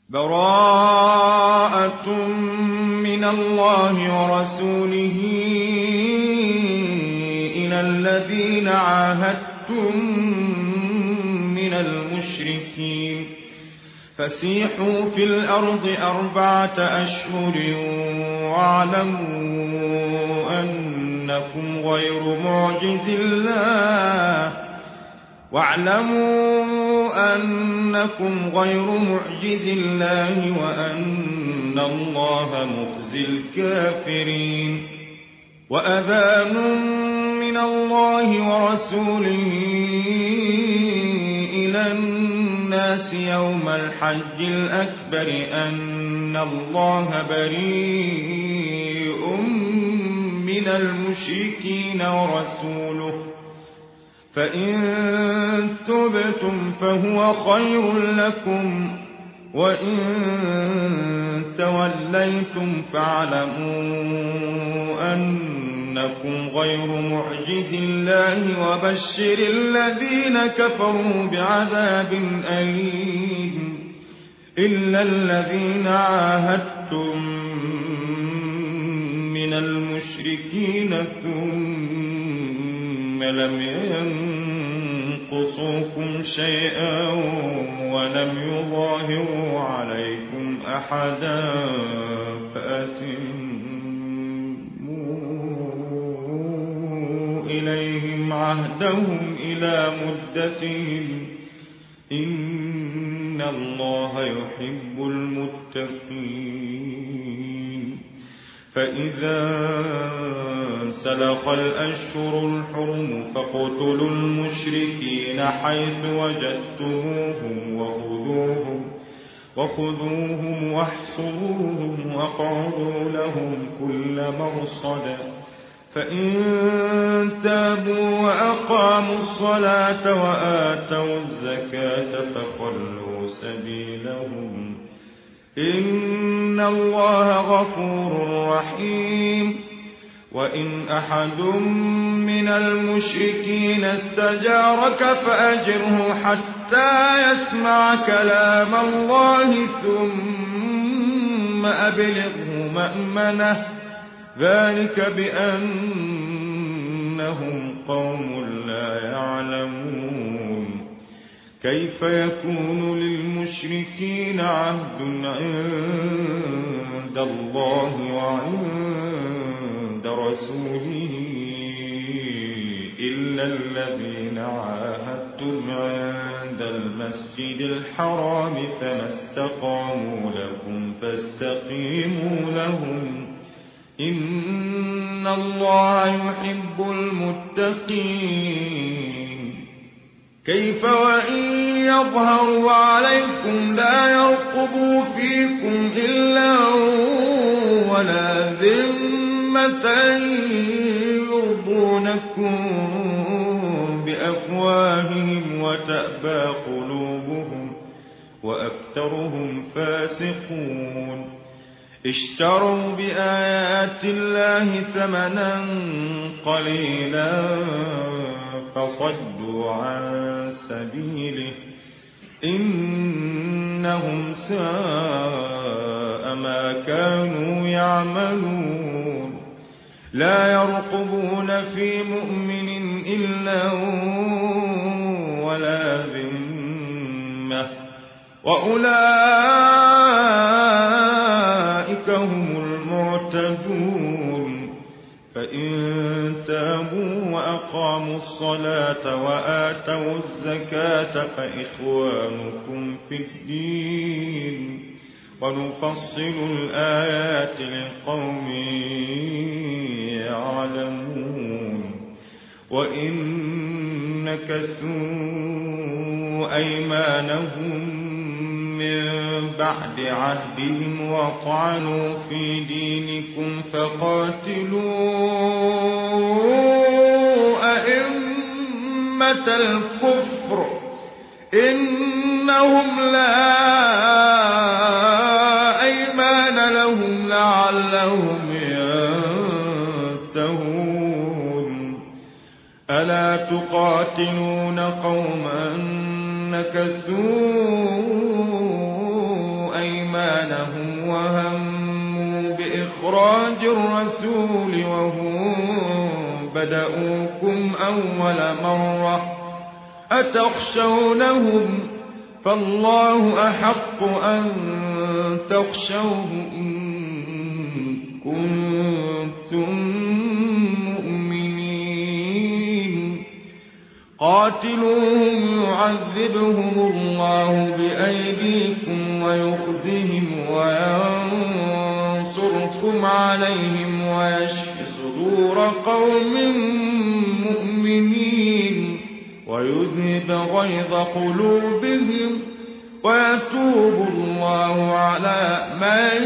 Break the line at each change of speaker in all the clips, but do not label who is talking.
براءة من الله ورسوله إلى الذين عاهدتم من المشركين فسيحوا في الأرض 4 أشهر واعلموا أنكم غير معجز الله وأن الله مخزي الكافرين وأذان من الله ورسوله إلى الناس يوم الحج الأكبر أن الله بريء من المشركين ورسوله فإن تبتم فهو خير لكم وإن توليتم فاعلموا أنكم غير معجز الله وبشر الذين كفروا بعذاب أليم إلا الذين عاهدتم من المشركين ثم لم ينقصوكم شيئا ولم يظاهروا عليكم أحدا فأتموا إليهم عهدهم إلى مدتهم إن الله يحب المتقين فإذا سلخ الأشهر الحرم فاقتلوا المشركين حيث وجدتموهم وخذوهم واحصروهم واقعدوا لهم كل مرصد فإن تابوا وأقاموا الصلاة وآتوا الزكاة فخلوا سبيلهم إن الله غفور رحيم وإن أحد من المشركين استجارك فأجره حتى يسمع كلام الله ثم أبلغه مأمنه ذلك بأنهم قوم لا يعلمون كيف يكون للمشركين عهد عند الله وعند رسوله إلا الذين عاهدتم عند المسجد الحرام فما استقاموا لكم فاستقيموا لهم إن الله يحب المتقين كيف وإن يظهروا عليكم لا يرقبوا فيكم إلا ولا ذمة يرضونكم بأفواههم وتأبى قلوبهم وأكثرهم فاسقون اشتروا بآيات الله ثمنا قليلا فصدوا عن سبيله إنهم ساء ما كانوا يعملون لا يرقبون في مؤمن إلا ولا ذمة وأولئك هم المعتدون فإن تابوا وأقاموا الصلاة وآتوا الزكاة فإخوانكم في الدين ونفصل الآيات لقوم يعلمون وإن نكثوا أيمانهم من بعد عهدهم وطعنوا في دينكم فقاتلوا أئمة الكفر إنهم لا أيمان لهم لعلهم ينتهون ألا تقاتلون قوما نكثوا أيمانهم جاءهم وهموا بإخراج الرسول وهم بدؤوكم أول مرة أتخشونهم فالله أحق أن تخشوه إن كنتم مؤمنين قاتلوهم يعذبهم الله بأيديكم ويخزهم وينصركم عليهم ويشف صدور قوم مؤمنين ويذهب غيظ قلوبهم ويتوب الله على من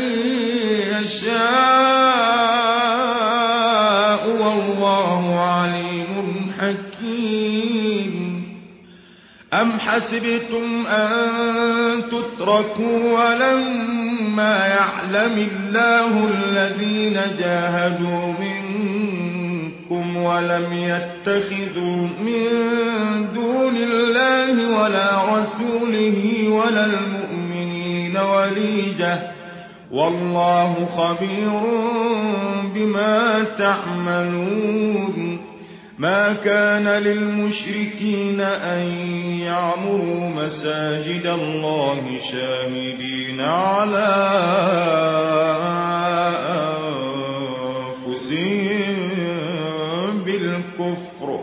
يشاء والله عليم حكيم أم حسبتم أن تتركوا ولما يعلم الله الذين جاهدوا منكم ولم يتخذوا من دون الله ولا رسوله ولا المؤمنين وليجة والله خبير بما تعملون ما كان للمشركين أن يعمروا مساجد الله شاهدين على أنفسهم بالكفر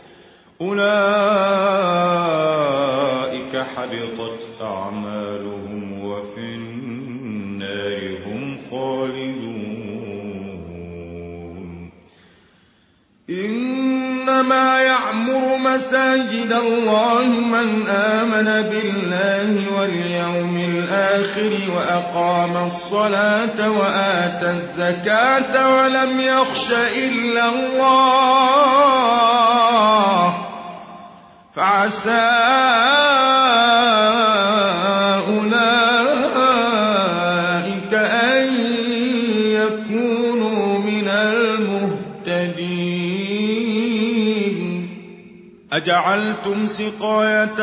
أولئك حبطت أعمالهم وفي النار هم خالدون إنما يعمر مساجد الله من آمن بالله واليوم الآخر وأقام الصلاة وآتى الزكاة ولم يخش إلا الله فعسى أولئك أن يكونوا من المهتدين أجعلتم سقاية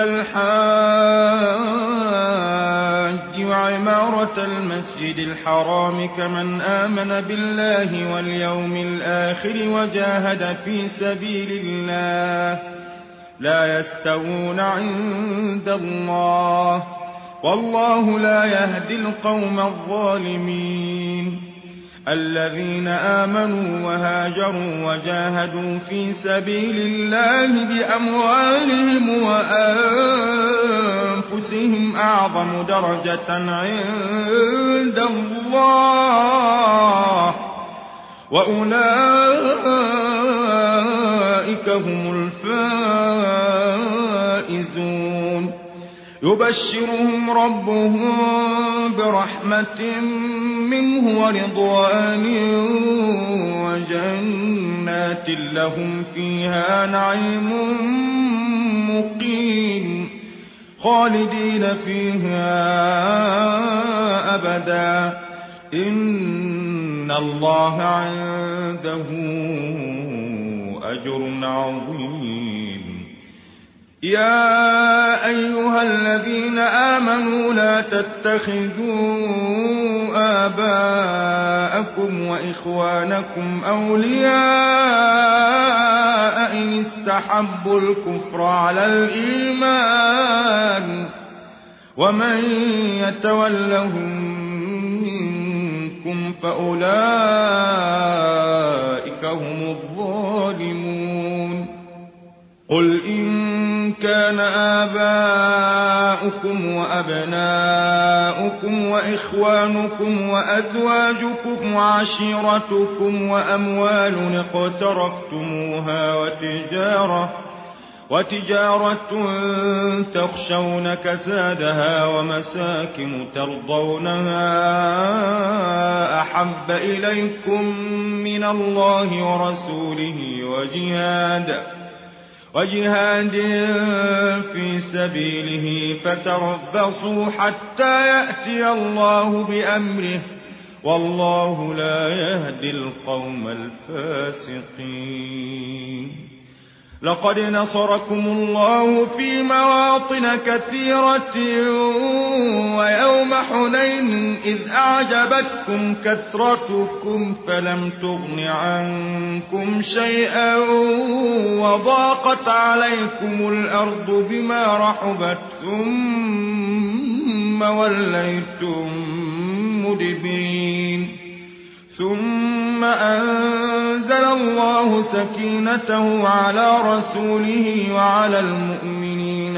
الحاج وعمارة المسجد الحرام كمن آمن بالله واليوم الآخر وجاهد في سبيل الله لا يستوون عند الله والله لا يهدي القوم الظالمين الذين آمنوا وهاجروا وجاهدوا في سبيل الله بأموالهم وأنفسهم أعظم درجة عند الله وأولئك هم الفائزون يبشرهم ربهم برحمة منه ورضوان وجنات لهم فيها نعيم مقيم خالدين فيها أبدا إن الله عنده أجر عظيم يا أيها الذين آمنوا لا تتخذوا آباءكم وإخوانكم أولياء إن استحبوا الكفر على الإيمان ومن يتولهم منكم فأولئك هم الظالمون قل إن كان آباؤكم وأبناؤكم وإخوانكم وأزواجكم وعشيرتكم وأموال اقترفتموها وتجارة تخشون كسادها ومساكن ترضونها أحب إليكم من الله ورسوله وجهاد في سبيله فتربصوا حتى يأتي الله بأمره والله لا يهدي القوم الفاسقين لقد نصركم الله في مواطن كثيرة ويوم حنين إذ أعجبتكم كثرتكم فلم تغن عنكم شيئا وضاقت عليكم الأرض بما رحبت ثم وليتم مدبرين ثم أنزل الله سكينته على رسوله وعلى المؤمنين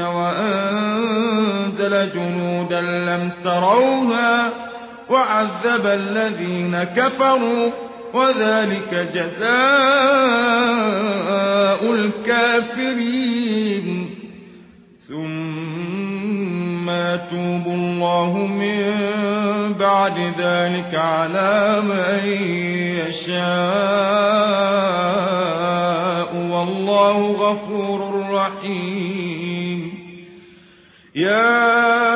وأنزل جنودا لم تروها وعذب الذين كفروا وذلك جزاء الكافرين ثم يتوب الله من بعد ذلك على من يشاء والله غفور رحيم يا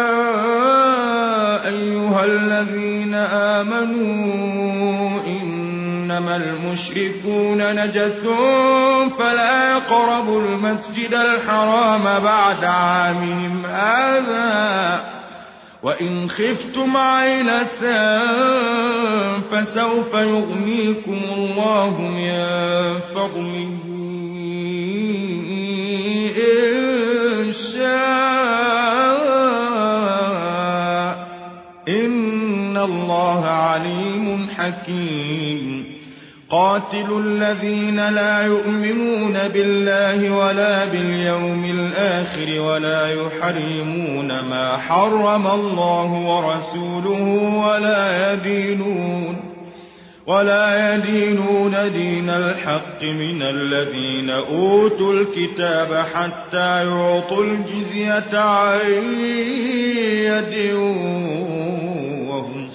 أيها الذين آمنوا إنما المشركون نجس فلا يقربوا المسجد الحرام بعد عامهم هذا وإن خفتم عيلة فسوف يغنيكم الله من فضله إن شاء إن الله عليم حكيم قاتلوا الذين لا يؤمنون بالله ولا باليوم الآخر ولا يحرمون ما حرم الله ورسوله ولا يدينون دين الحق من الذين أوتوا الكتاب حتى يعطوا الجزية عن يد وهم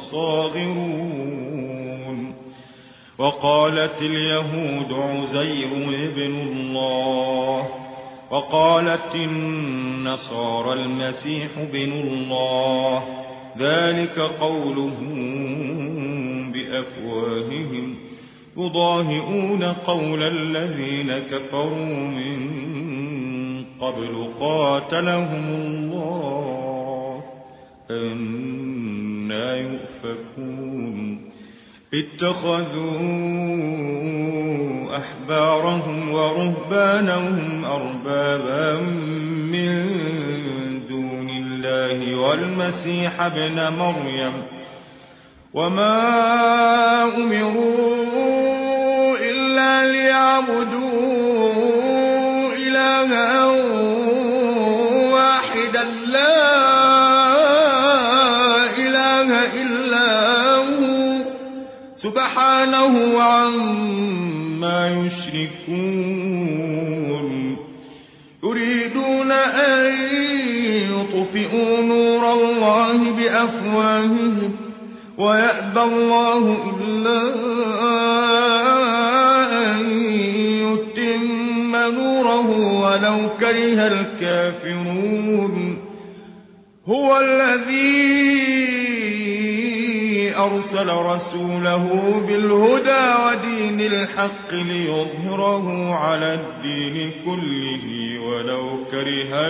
صاغرون وقالت اليهود عزير ابن الله وقالت النصارى المسيح ابن الله ذلك قولهم بأفواههم يضاهئون قول الذين كفروا من قبل قاتلهم الله أنى يؤفكون اتخذوا أحبارهم ورهبانهم أربابا من دون الله والمسيح ابن مريم وما أمروا إلا ليعبدوا إلها واحدا لا إله إلا هو سبحانه عما يشركون يريدون أن يطفئوا نور الله بأفواههم ويأبى الله إلا أن يتم نوره ولو كره الكافرون هو الذي أرسل رسوله بالهدى ودين الحق ليظهره على الدين كله ولو كره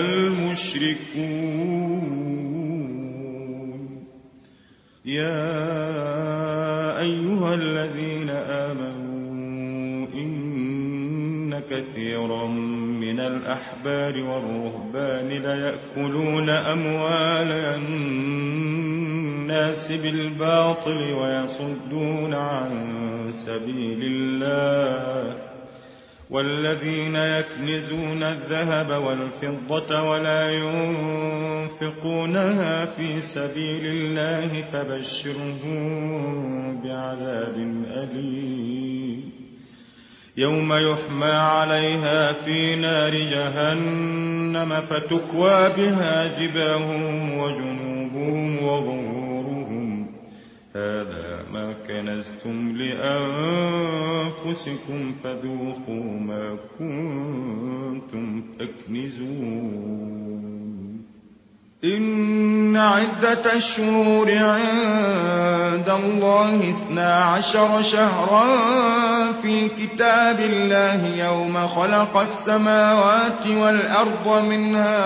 المشركون يا أيها الذين آمنوا إن كثيرا من الأحبار والرهبان ليأكلون أموال الناس بالباطل ويصدون عن سبيل الله والذين يكنزون الذهب والفضة ولا ينفقونها في سبيل الله فبشرهم بعذاب أليم يوم يحمى عليها في نار جهنم فتكوى بها جباههم وجنوبهم وظهورهم هذا ما كنزتم لأنفسكم فذوقوا ما كنتم تكنزون إن عدة الشهور عند الله 12 شهرا في كتاب الله يوم خلق السماوات والأرض منها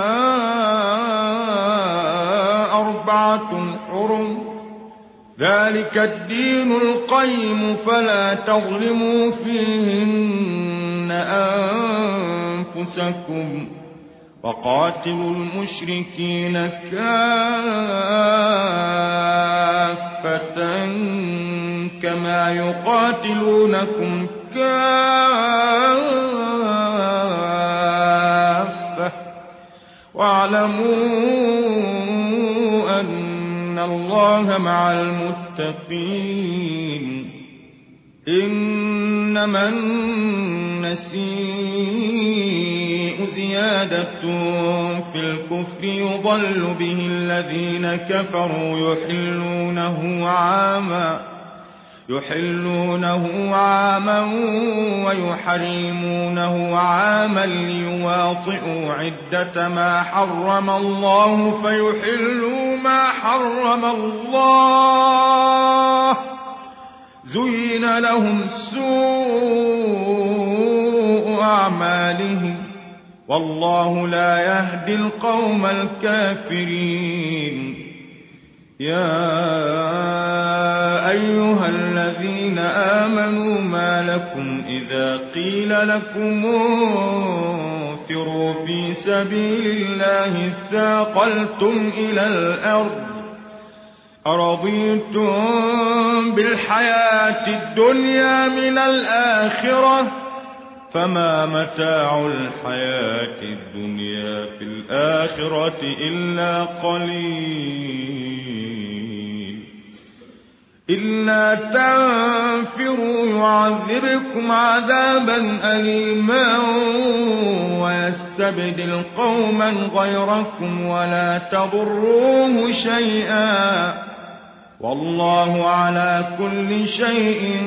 4 حرم ذلك الدين القيم فلا تظلموا فيهن أنفسكم وقاتلوا المشركين كافة كما يقاتلونكم كافة واعلموا أن الله مع المتقين إنما النسيء زيادة في الكفر يضل به الذين كفروا يحلونه عاما ويحرمونه عاما ليواطئوا عدة ما حرم الله فيحلوا ما حرم الله زين لهم سوء أعمالهم والله لا يهدي القوم الكافرين يا أيها الذين آمنوا ما لكم إذا قيل لكم انفروا في سبيل الله اثاقلتم إلى الأرض أرضيتم بالحياة الدنيا من الآخرة فما متاع الحياة الدنيا في الآخرة إلا قليل إلا تنفروا يعذبكم عذابا أليما ويستبدل قوما غيركم ولا تضروه شيئا والله على كل شيء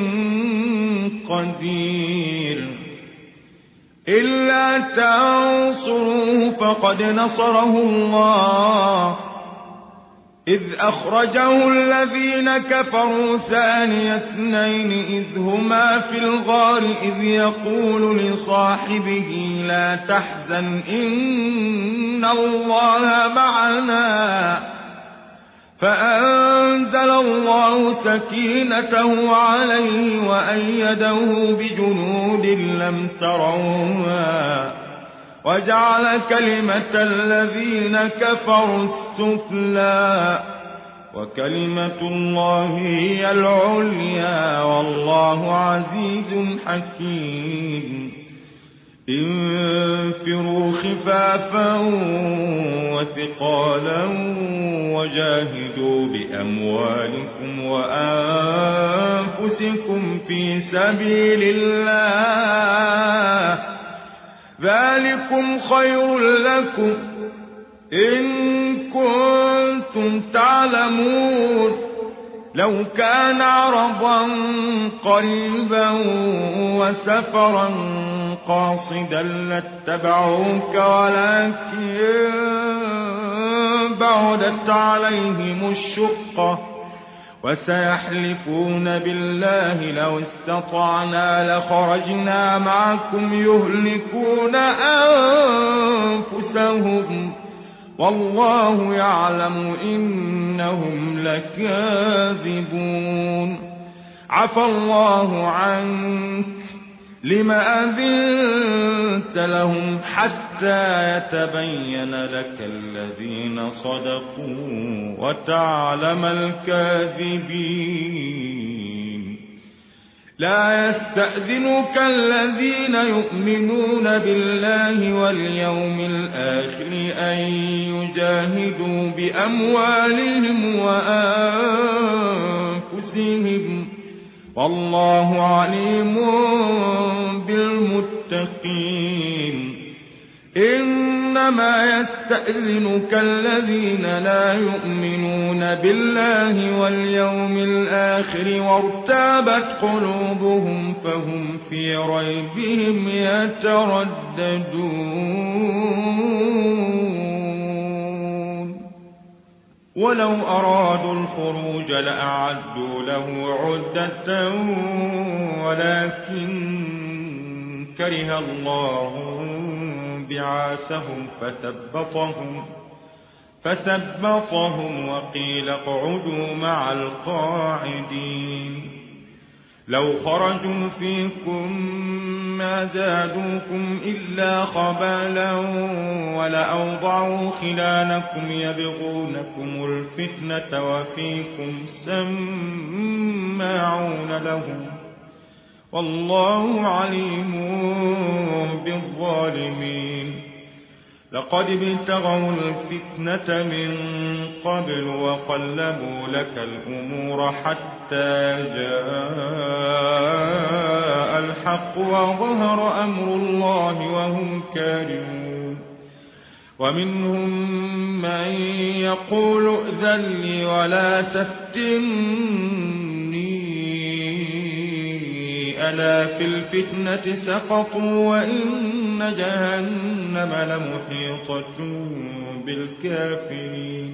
قدير إلا تنصروه فقد نصره الله إذ أخرجه الذين كفروا ثاني اثنين إذ هما في الغار إذ يقول لصاحبه لا تحزن إن الله معنا فأنزل الله سكينته عليه وأيده بجنود لم تروها وجعل كلمة الذين كفروا السفلى وكلمة الله هي العليا والله عزيز حكيم انفروا خفافا وثقالا وجاهدوا بأموالكم وأنفسكم في سبيل الله ذلكم خير لكم إن كنتم تعلمون لو كان عرضا قريبا وسفرا قاصدا لاتبعوك ولكن بعدت عليهم الشقة وسيحلفون بالله لو استطعنا لخرجنا معكم يهلكون أنفسهم والله يعلم إنهم لكاذبون عفى الله عنك لما أذنت لهم حتى يتبين لك الذين صدقوا وتعلم الكاذبين لا يستأذنك الذين يؤمنون بالله واليوم الآخر أن يجاهدوا بأموالهم وأنفسهم والله عليم بالمتقين إنما يستأذنك الذين لا يؤمنون بالله واليوم الآخر وارتابت قلوبهم فهم في ريبهم يترددون ولو أرادوا الخروج لأعدوا له عدة ولكن كره الله بعاثهم فثبطهم وقيل اقعدوا مع القاعدين. لو خرجوا فيكم ما زادوكم إلا خبالا ولأوضعوا خلالكم يبغونكم الفتنة وفيكم سماعون لهم والله عليم بالظالمين. لقد ابتغوا الفتنة من قبل وقلبوا لك الأمور حتى جاء الحق وظهر أمر الله وهم كارهون. ومنهم من يقول ائذن لي ولا تفتني ألا في الفتنة سقطوا وإن جهنم لمحيطة بالكافرين.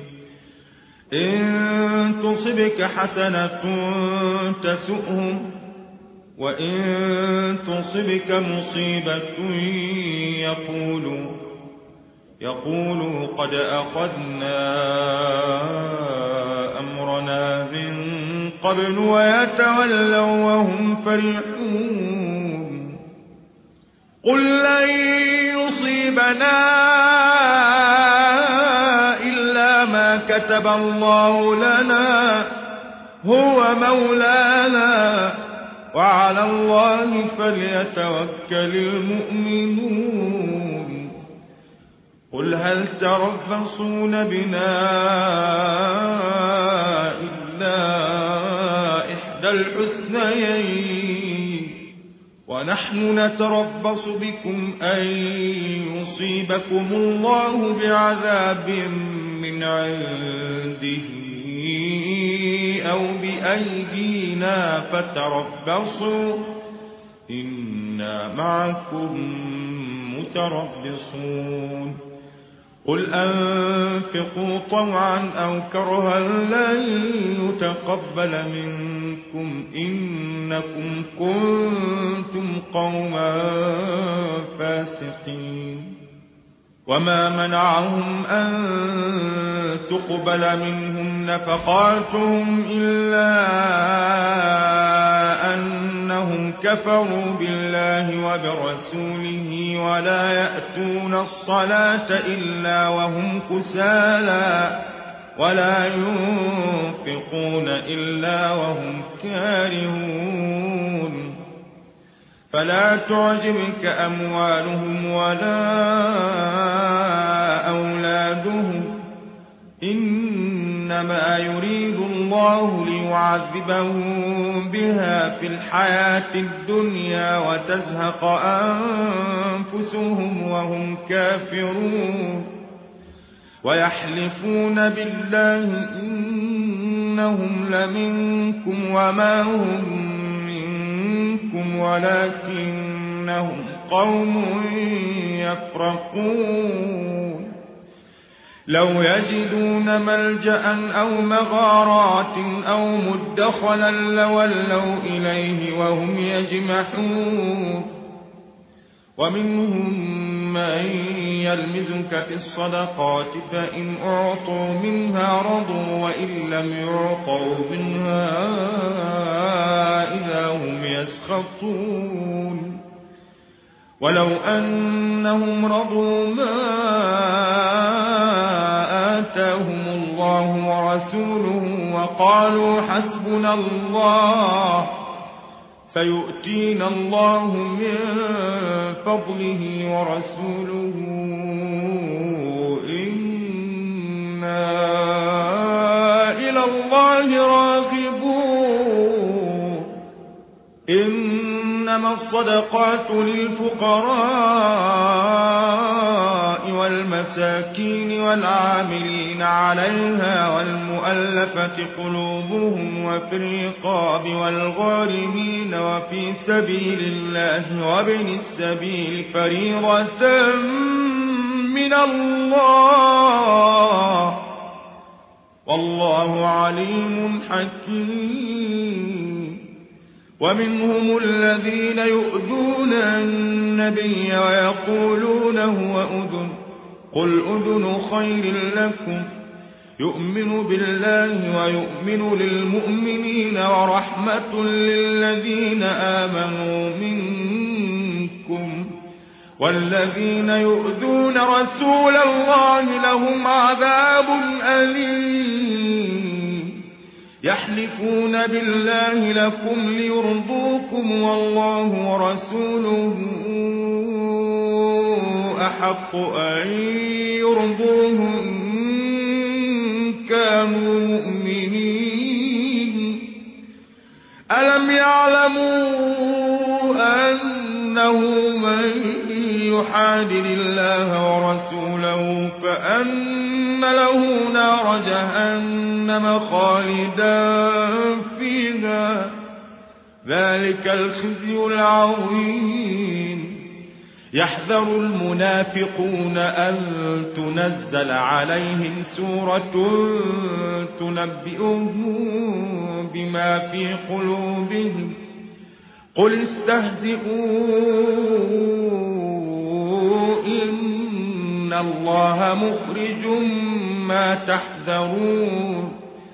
إن تصبك حسنة تسؤهم وإن تصبك مصيبة يقولوا قد أخذنا أمرنا من قبل ويتولوا وهم فرحون. قل لن يصيبنا إلا ما كتب الله لنا هو مولانا وعلى الله فليتوكل المؤمنون. قل هل تربصون بنا إلا إحدى الحسنيين ونحن نتربص بكم أن يصيبكم الله بعذاب من عنده أو بأيدينا فتربصوا إنا معكم متربصون. قل أنفقوا طوعا أو كرها لن يتقبل منكم إنكم كنتم قوما فاسقين. وما منعهم أن تقبل منهم نفقاتهم إلا أنهم كفروا بالله وبرسوله ولا يأتون الصلاة إلا وهم كسالى ولا ينفقون إلا وهم كارهون. فلا تعجبك أموالهم ولا أولادهم إنما يريد الله ليعذبهم بها في الحياة الدنيا وتزهق أنفسهم وهم كافرون. ويحلفون بالله إنهم لمنكم وما هم منكم ولكنهم قوم يفرقون. لو يجدون ملجأ أو مغارات أو مدخلا لولوا إليه وهم يجمحون. ومنهم من يلمزك في الصدقات فإن أعطوا منها رضوا وإن لم يعطوا منها إذا هم يسخطون. ولو أنهم رضوا ما آتاهم الله ورسوله وقالوا حسبنا الله سيؤتينا الله من فضله ورسوله إنا إلى الله راغبون. إنما الصدقات للفقراء والمساكين والعاملين عليها والمؤلفة قلوبهم وفي الرقاب والغارمين وفي سبيل الله وابن السبيل فريضة من الله والله عليم حكيم. ومنهم الذين يؤذون النبي ويقولون هو أذن قل أذن خير لكم يؤمن بالله ويؤمن للمؤمنين ورحمة للذين آمنوا منكم والذين يؤذون رسول الله لهم عذاب أليم. يحلفون بالله لكم ليرضوكم والله ورسوله أحق أن يرضوه إن كانوا مؤمنين. ألم يعلموا أنه من يحادد الله ورسوله فأن له نار جهنم خالدا فيها ذلك الخزي العظيم. يحذر المنافقون أن تنزل عليهم سورة تنبئهم بما في قلوبهم قل استهزئوا إن الله مخرج ما تحذرون.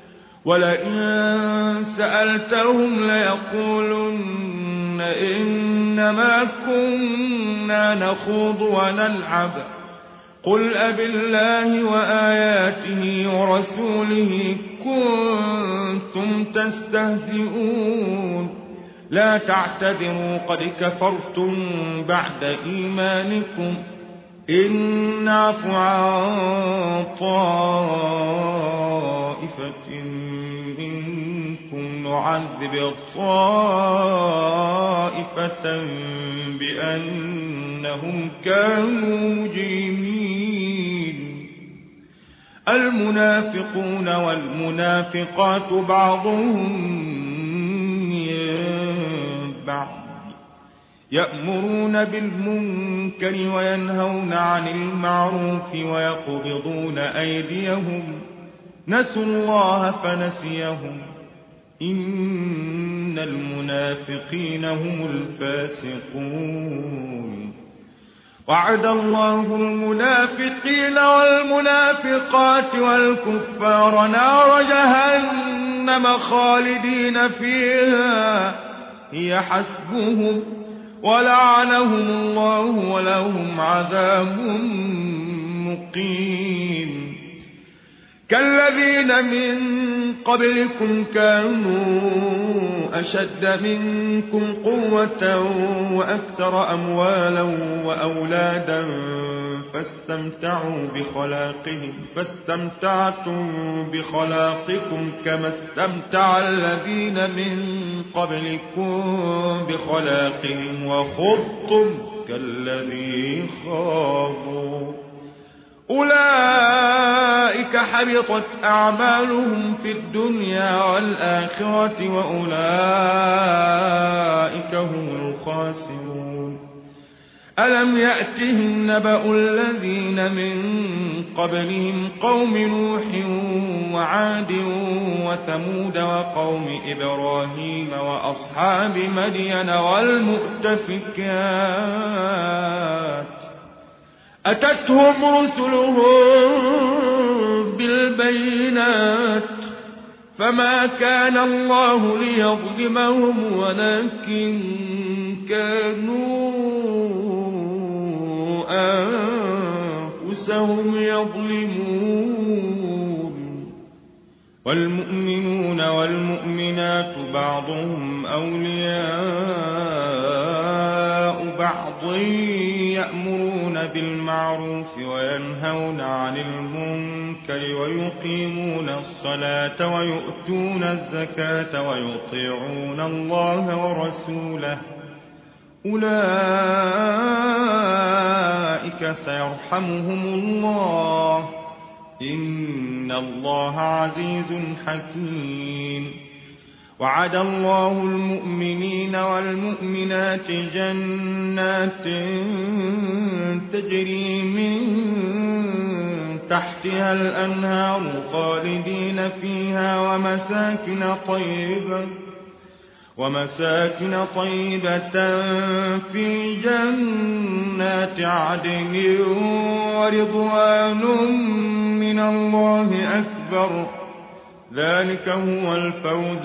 ولئن سألتهم ليقولن إنما كنا نخوض ونلعب قل أبالله وآياته ورسوله كنتم تستهزئون لا تعتذروا قد كفرتم بعد إيمانكم إن نعف عن طائفة منكم نعذب طائفة بأنهم كانوا مجرمين. المنافقون والمنافقات بعضهم بعض يأمرون بالمنكر وينهون عن المعروف ويقبضون أيديهم نسوا الله فنسيهم إن المنافقين هم الفاسقون. وعد الله المنافقين والمنافقات والكفار نار جهنم خالدين فيها هي حسبهم ولعنهم الله ولهم عذاب مقيم. كالذين من قبلكم كانوا أشد منكم قوة وأكثر أموالا وأولادا فاستمتعتم بخلاقكم كما استمتع الذين من قبلكم بخلاقهم وخضتم كالذي خاضوا أولئك حبطت أعمالهم في الدنيا والآخرة وأولئك هم الخاسرون. ألم يأتهم نبأ الذين من قبلهم قوم نوح وعاد وثمود وقوم إبراهيم وأصحاب مدين والمؤتفكات أتتهم رسلهم بالبينات فما كان الله ليظلمهم ولكن كانوا أنفسهم يظلمون. والمؤمنون والمؤمنات بعضهم أولياء بعض يأمرون بالمعروف وينهون عن المنكر ويقيمون الصلاة ويؤتون الزكاة ويطيعون الله ورسوله أولئك سيرحمهم الله إن الله عزيز حكيم. وعد الله المؤمنين والمؤمنات جنات تجري من تحتها الأنهار خالدين فيها ومساكن طيبة في جنات عدن ورضوان من الله أكبر ذلك هو الفوز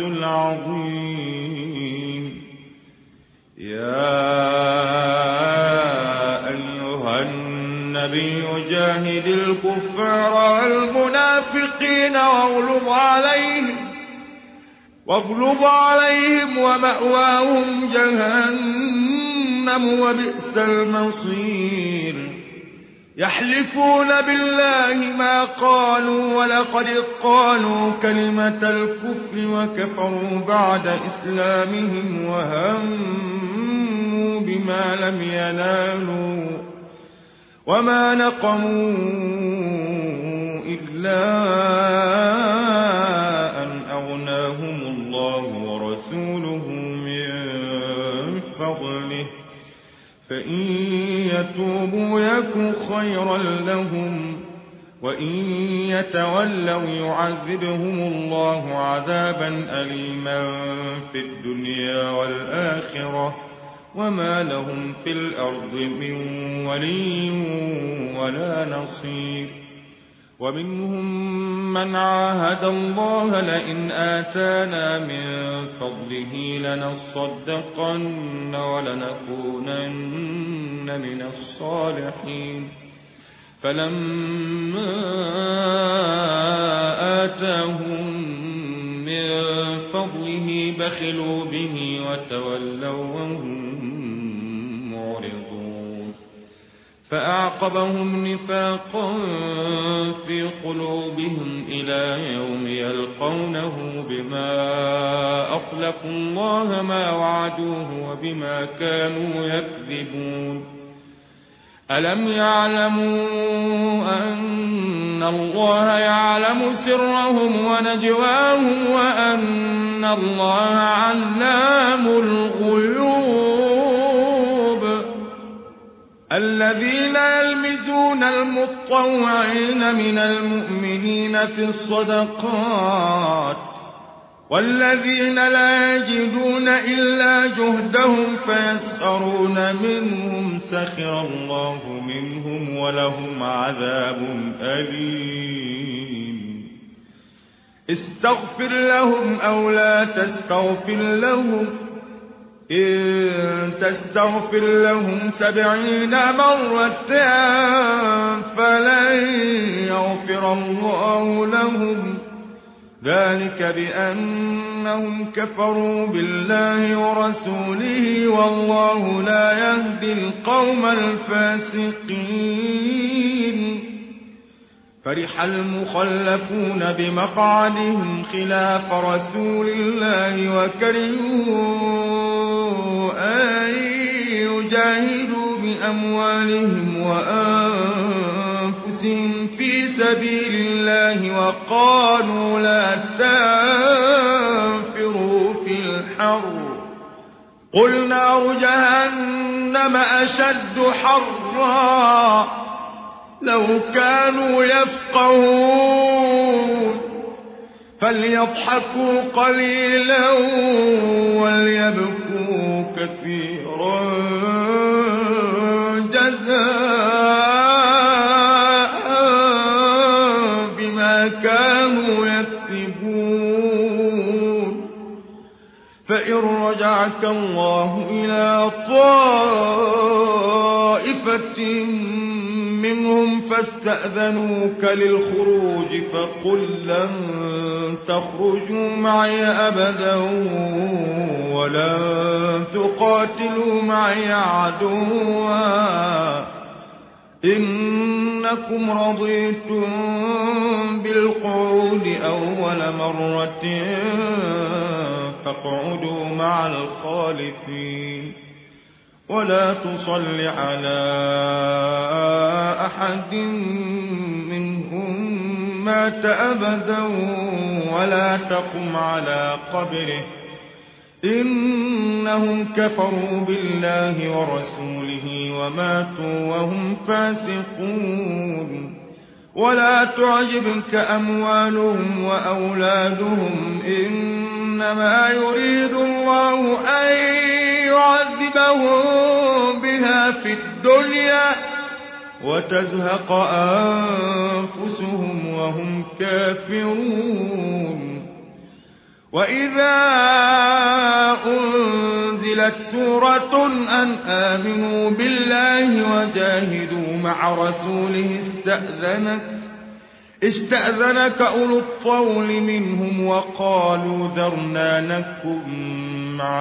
العظيم. يا أيها النبي جاهد الكفار والمنافقين واغلظ عليهم ومأواهم جهنم وبئس المصير. يحلفون بالله ما قالوا ولقد قالوا كلمة الكفر وكفروا بعد إسلامهم وهموا بما لم ينالوا وما نقموا إلا أن أغناهم الله ورسوله من فضله فإن يتوبوا يك خيرا لهم وإن يتولوا يعذبهم الله عذابا أليما في الدنيا والآخرة وما لهم في الأرض من ولي ولا نصير. ومنهم من عاهد الله لئن آتانا من فضله لنصدقن ولنكونن من الصالحين فلما آتاهم من فضله بخلوا به وتولوا وهم معرضون. فأعقبهم نفاقا في قلوبهم إلى يوم يلقونه بما أخلفوا الله ما وعدوه وبما كانوا يكذبون. ألم يعلموا أن الله يعلم سرهم ونجواهم وأن الله علام الغيوب. الذين يلمزون المطوعين من المؤمنين في الصدقات والذين لا يجدون إلا جهدهم فيسخرون منهم سخر الله منهم ولهم عذاب أليم. استغفر لهم أو لا تستغفر لهم إن تستغفر لهم 70 مرة فلن يغفر الله لهم ذلك بأنهم كفروا بالله ورسوله والله لا يهدي القوم الفاسقين. فرح المخلفون بمقعدهم خلاف رسول الله وكرهوا أن يجاهدوا بأموالهم وأنفسهم في سبيل الله وقالوا لا تنفروا في الحر قل نار جهنم أشد حرا لو كانوا يفقهون فليضحكوا قليلا وليبكوا كثيرا جزاء بما كانوا يكسبون. فإن رجعك الله إلى طائفة منهم فاستأذنوك للخروج فقل لن تخرجوا معي أبدا ولن تقاتلوا معي عدوا إنكم رضيتم بالقعود أول مرة فاقعدوا مع الخالفين ولا تصل على أحد منهم مات أبدا ولا تقم على قبره إنهم كفروا بالله ورسوله وماتوا وهم فاسقون. ولا تعجبك أموالهم وأولادهم إنما يريد الله أن يعذبهم بها في الدنيا وتزهق أنفسهم وهم كافرون وإذا أنزلت سورة أن آمنوا بالله وجاهدوا مع رسوله استأذنك أولو الطول منهم وقالوا ذرنا نكن مع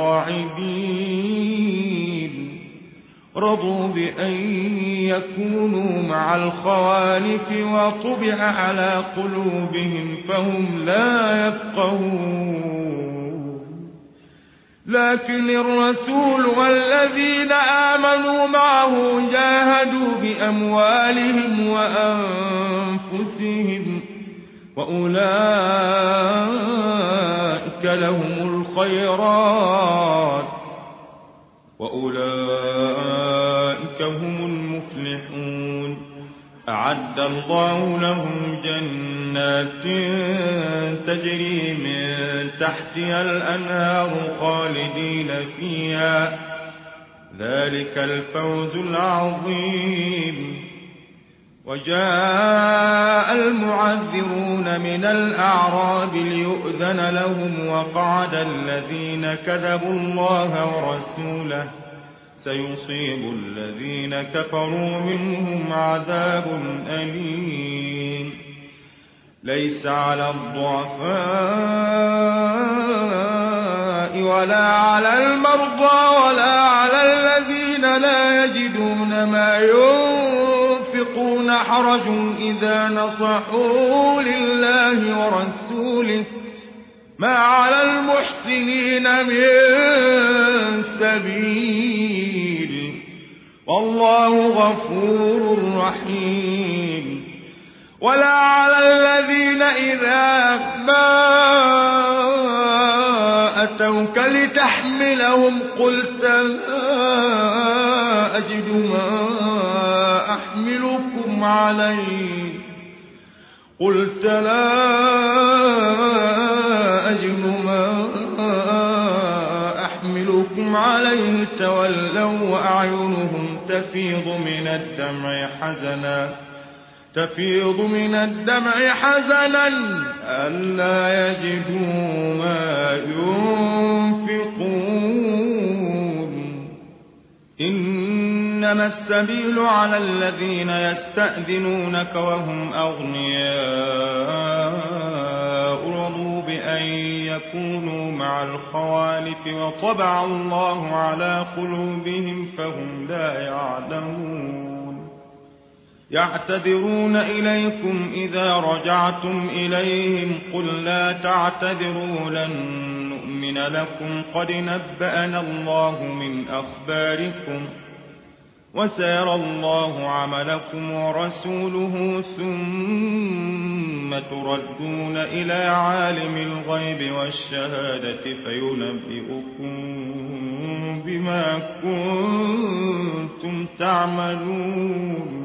القاعدين رضوا بأن يكونوا مع الخوالف وطبع على قلوبهم فهم لا يفقهون لكن الرسول والذين آمنوا معه جاهدوا بأموالهم وأنفسهم وأولئك لهم الخيرات وأولئك هم المفلحون أعد الله لهم جنات تجري من تحتها الأنهار خالدين فيها ذلك الفوز العظيم وجاء المعذرون من الأعراب ليؤذن لهم وقعد الذين كذبوا الله ورسوله سيصيب الذين كفروا منهم عذاب أليم ليس على الضعفاء ولا على المرضى ولا على الذين لا يجدون ما ينفقون حرج إذا نصحوا لله ورسوله ما على المحسنين من سبيل والله غفور رحيم ولا على الذين إذا ما أتوك لتحملهم قلت لا أجد ما أحملكم عليه تولوا وأعينهم تفيض من الدمع حزنا ألا يجدوا ما ينفقون إنما السبيل على الذين يستأذنونك وهم أغنياء رضوا بأن يكونوا مع الخوالف وطبع الله على قلوبهم فهم لا يعلمون يعتذرون إليكم إذا رجعتم إليهم قل لا تعتذروا لن نؤمن لكم قد نبأنا الله من أخباركم وسيرى الله عملكم ورسوله ثم تردون إلى عالم الغيب والشهادة فينبئكم بما كنتم تعملون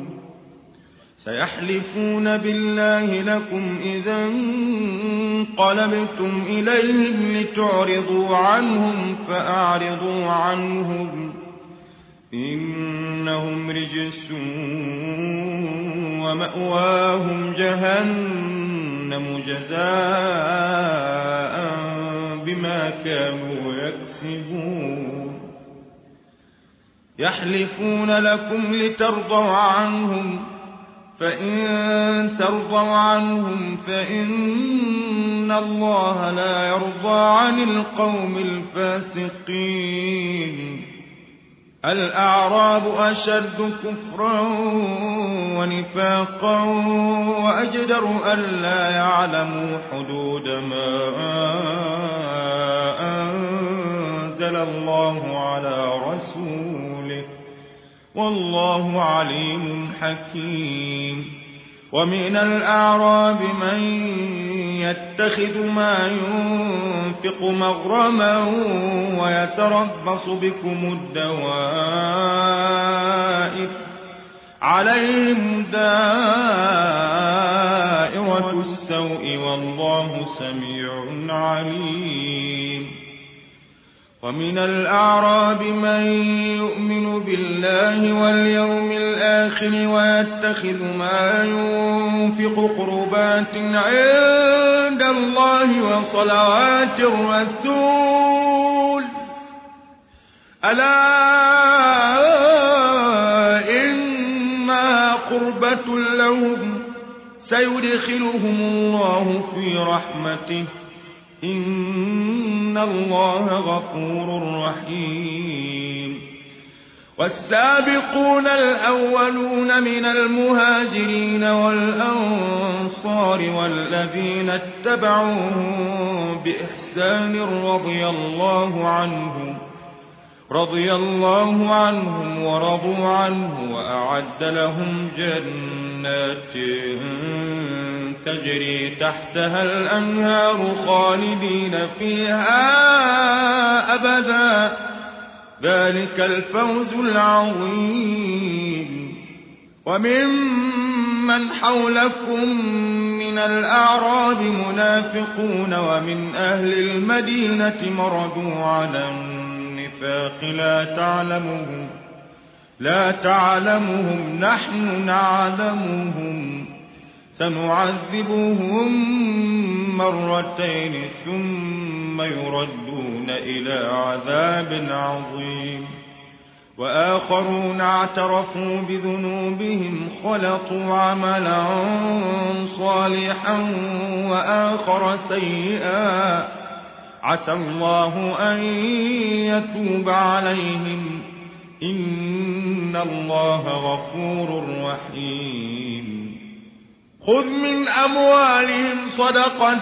سيحلفون بالله لكم إذا انقلبتم إليهم لتعرضوا عنهم فأعرضوا عنهم إنهم رجس ومأواهم جهنم جزاء بما كانوا يكسبون يحلفون لكم لترضوا عنهم فإن ترضوا عنهم فإن الله لا يرضى عن القوم الفاسقين الأعراب أشد كفرا ونفاقا وأجدر ألا يعلموا حدود ما أنزل الله على رسوله والله عليم حكيم ومن الأعراب من يتخذ ما ينفق مغرما ويتربص بكم الدوائر عليهم دائرة السوء والله سميع عليم ومن الأعراب من يؤمن بالله واليوم الآخر ويتخذ ما ينفق قربات عند الله وصلوات الرسول ألا إنها قربة لهم سيدخلهم الله في رحمته إن الله غفور رحيم والسابقون الأولون من المهاجرين والأنصار والذين اتبعوهم بإحسان رضي الله عنهم ورضوا عنه وأعد لهم جنات تجري تحتها الأنهار خالدين فيها أبدا ذلك الفوز العظيم وممن حولكم من الأعراب منافقون ومن أهل المدينة مردوا على النفاق لا تعلمهم نحن نعلمهم سنعذبهم مرتين ثم يردون إلى عذاب عظيم وآخرون اعترفوا بذنوبهم خلطوا عملا صالحا وآخر سيئا عسى الله أن يتوب عليهم إن الله غفور رحيم خذ من أموالهم صدقة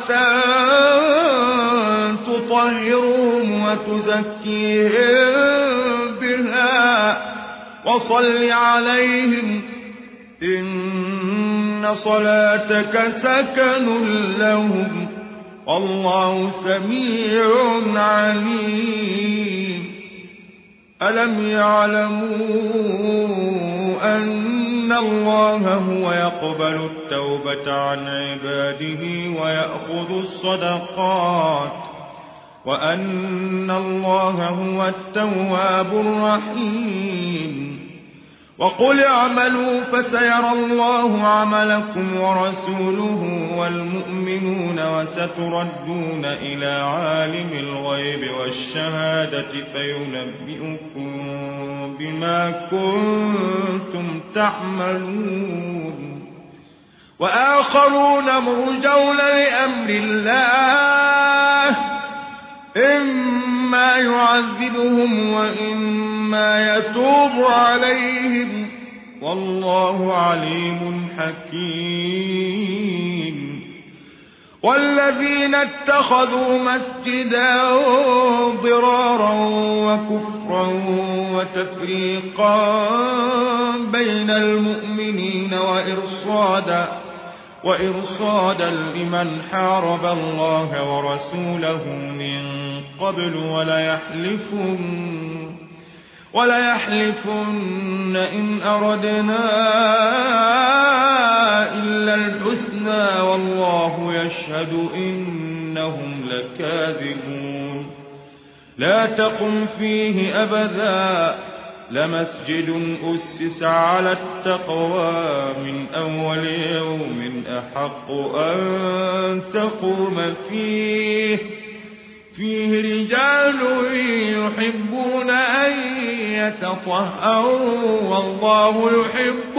تطهرهم وتزكيهم بها وصل عليهم إن صلاتك سكن لهم والله سميع عليم ألم يعلموا أن الله هو يقبل التوبة عن عباده ويأخذ الصدقات وأن الله هو التواب الرحيم وقل اعملوا فسيرى الله عملكم ورسوله والمؤمنون وستردون إلى عالم الغيب والشهادة فينبئكم بما كنتم تعملون وآخرون مرجون لأمر الله إما يعذبهم وإما يتوب عليهم والله عليم حكيم والذين اتخذوا مسجدا ضرارا وكفرا وتفريقا بين المؤمنين وإرصادا لمن حارب الله ورسوله من قبل وليحلفن إن أردنا إلا الحسنى والله يشهد إنهم لكاذبون لا تقم فيه أبدا لمسجد أسس على التقوى من أول يوم أحق أن تقوم فيه رجال يحبون أن يتطهروا والله يحب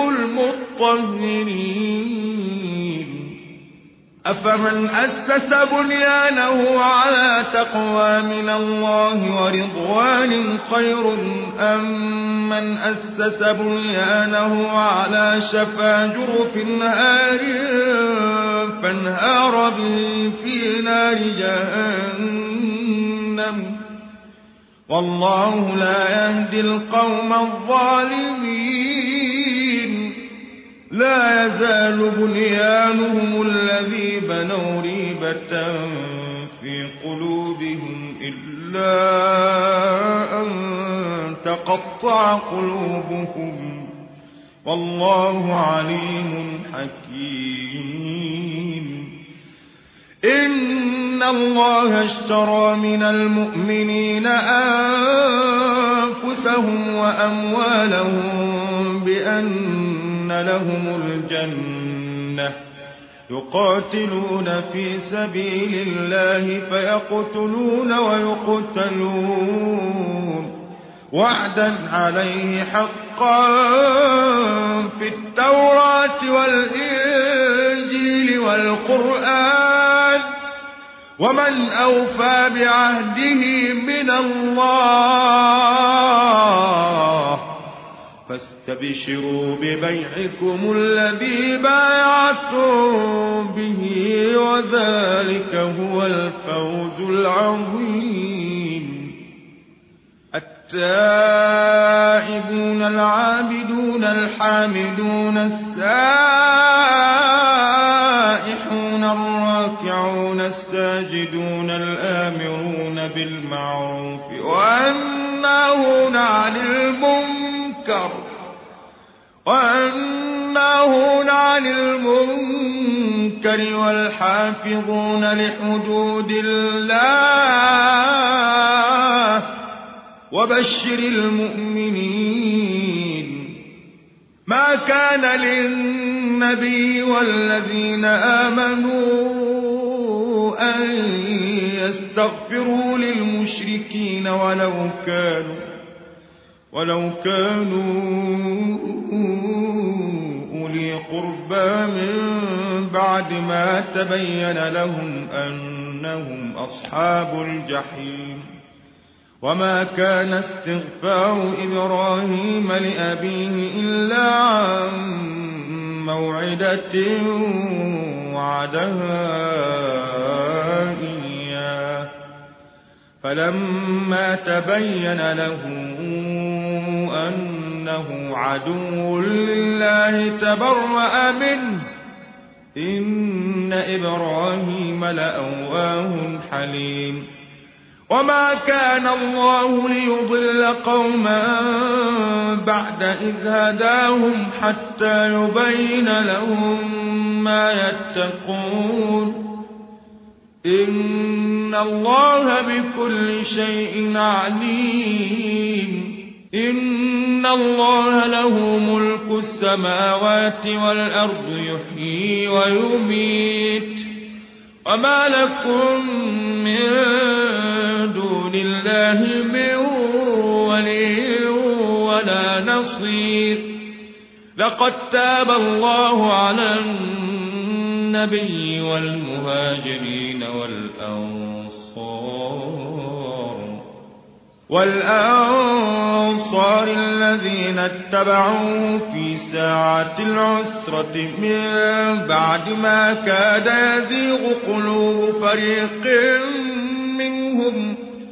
المطهرين أفمن أسس بنيانه على تقوى من الله ورضوان خير أم من أسس بنيانه على شفا جرف نهار فانهار به في نار جهنم والله لا يهدي القوم الظالمين لا يزال بنيانهم الذي بنوا ريبة في قلوبهم إلا أن تقطع قلوبهم والله عليم حكيم. إن الله اشترى من المؤمنين أنفسهم وأموالهم بأن لهم الجنة يقاتلون في سبيل الله فيقتلون ويقتلون وعدا عليه حقا في التوراة والإنجيل والقرآن ومن أوفى بعهده من الله فاستبشروا ببيعكم الذي بايعتم به وذلك هو الفوز العظيم. التائبون العابدون الحامدون السائحون الراكعون الساجدون الآمرون بالمعروف والناهون عن المنكر والحافظون لحدود الله وبشر المؤمنين. ما كان للنبي والذين آمنوا أن يستغفروا للمشركين ولو كانوا أولي قربى من بعد ما تبين لهم أنهم أصحاب الجحيم. وما كان استغفار إبراهيم لأبيه إلا عن موعدة وعدها إياه فلما تبين له أنه عدو لله تبرأ منه إن إبراهيم لأواه حليم. وما كان الله ليضل قوما بعد إذ هداهم حتى يبين لهم ما يتقون إن الله بكل شيء عليم. إن الله له ملك السماوات والأرض يحيي ويميت وما لكم من دون الله من ولي ولا نصير. لقد تاب الله على النبي والمهاجرين والأنصار الذين اتبعوه في ساعة العسرة من بعد ما كاد يزيغ قلوب فريق منهم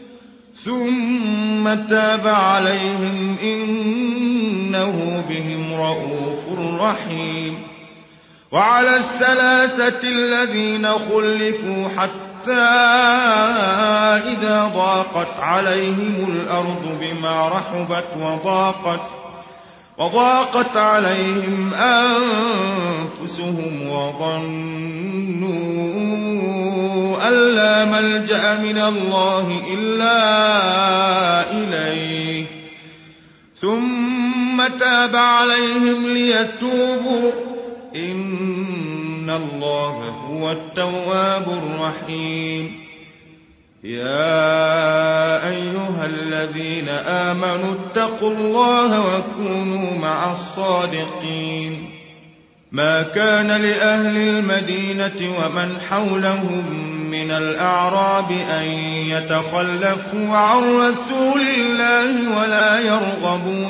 ثم تاب عليهم إنه بهم رءوف رحيم. وعلى الثلاثة الذين خلفوا حتى إذا ضاقت عليهم الأرض بما رحبت وضاقت عليهم أنفسهم وظنوا أن لا ملجأ من الله إلا إليه ثم تاب عليهم ليتوبوا إن الله هو التواب الرحيم. يا أيها الذين آمنوا اتقوا الله وكونوا مع الصادقين. ما كان لأهل المدينة ومن حولهم من الأعراب أن يتخلفوا عن رسول الله ولا يرغبوا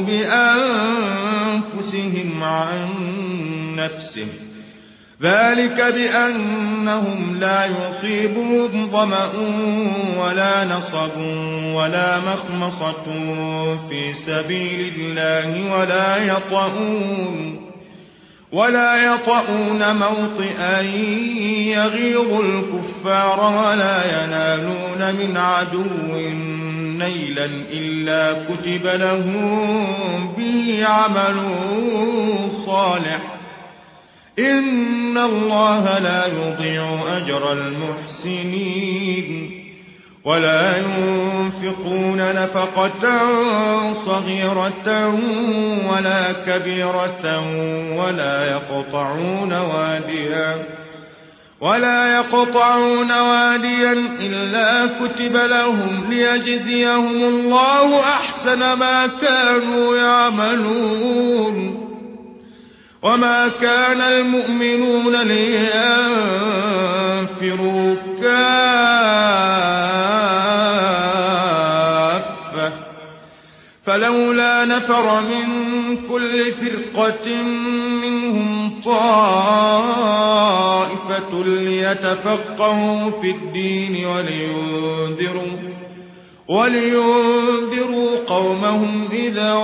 بأنفسهم عن نفسه ذلك بأنهم لا يصيبهم ظمأ ولا نصب ولا مخمصة في سبيل الله ولا يطؤون موطئا يغيظ الكفار ولا ينالون من عدو نيلا إلا كتب لهم به عمل صالح إن الله لا يضيع أجر المحسنين ولا ينفقون نفقة صغيرة ولا كبيرة ولا يقطعون واديا إلا كتب لهم ليجزيهم الله أحسن ما كانوا يعملون وما كان المؤمنون لينفروا كافة فلولا نفر من كل فرقة منهم طائفة ليتفقهوا في الدين ولينذروا قومهم إذا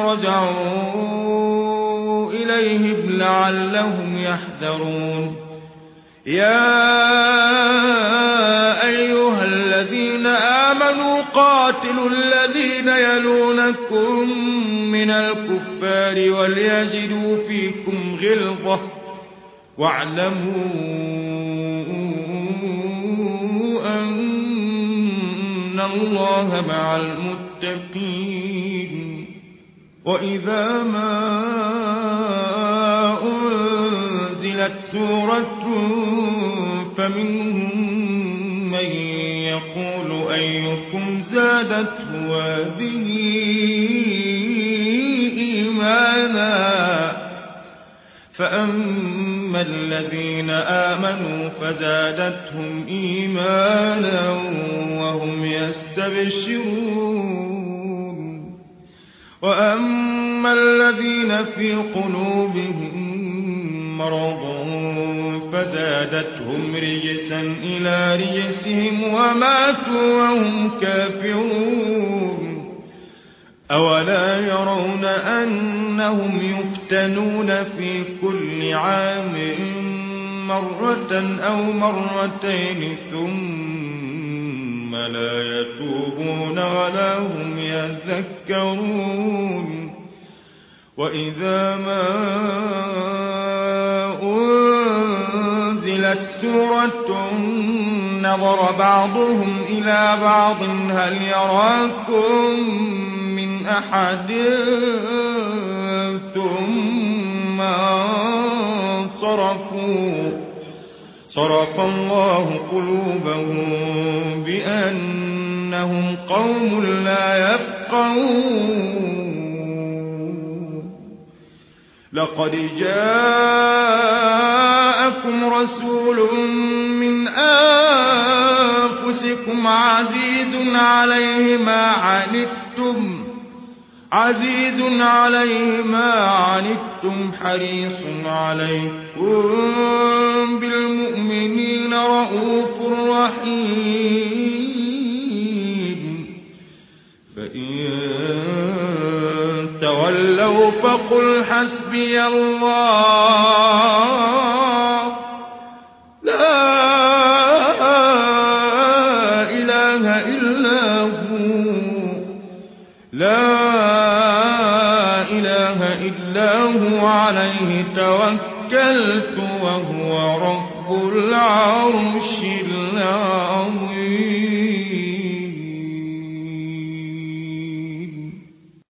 رجعوا إليهم لعلهم يحذرون يا أيها الذين آمنوا قاتلوا الذين يلونكم من الكفار وليجدوا فيكم غلظة واعلموا أن الله مع المتقين وإذا ما أنزلت سورة فمنهم من يقول أيكم زادته هذه إيمانا فأما الذين آمنوا فزادتهم إيمانا وهم يستبشرون وأما الذين في قلوبهم مرض فزادتهم رجسا إلى رجسهم وماتوا وهم كافرون أولا يرون أنهم يفتنون في كل عام مرة أو مرتين ثم لا يتوبون ولا هم يذكرون وإذا ما أنزلت سورة نظر بعضهم إلى بعض هل يراكم من أحد ثم صرف الله قلوبهم بأنهم قوم لا يفقهون لقد جاءكم رسول من أنفسكم عزيز عليه ما عنتم حريص عليكم بالمؤمنين رؤوف رحيم فإن تولوا فقل حسبي الله لا إله إلا هو عليه توكلت وهو رب العرش